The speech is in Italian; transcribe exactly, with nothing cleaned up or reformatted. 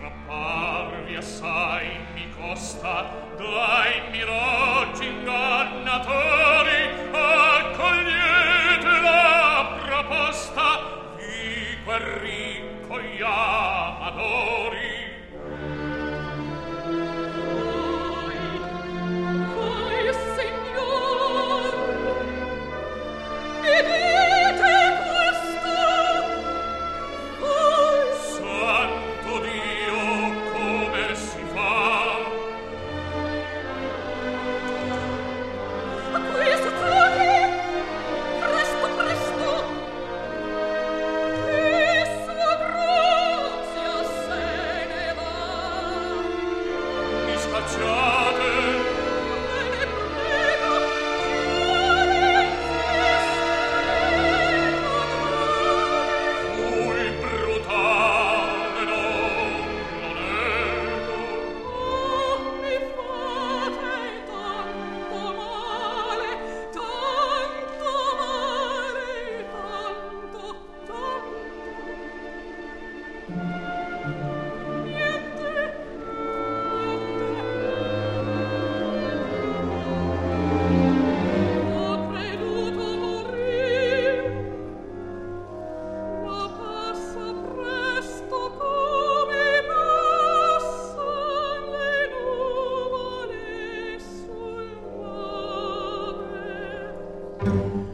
Strapparvi assai mi costa dai miraggi ingannatori, accogliete la proposta di quel ricco gli amadori. Voi, signor, mi dite questo? Voi, Santo Dio, come si fa? a questo tratti, presto, presto, che sua grazia se ne va. Mi scacciate, Me ne prego, chiare fui brutale, non lo nego. oh, mi fate tanto male, tanto male, tanto, tanto. Niente, niente. Ho creduto morir, ma passa presto come passan le nuvole sul mare.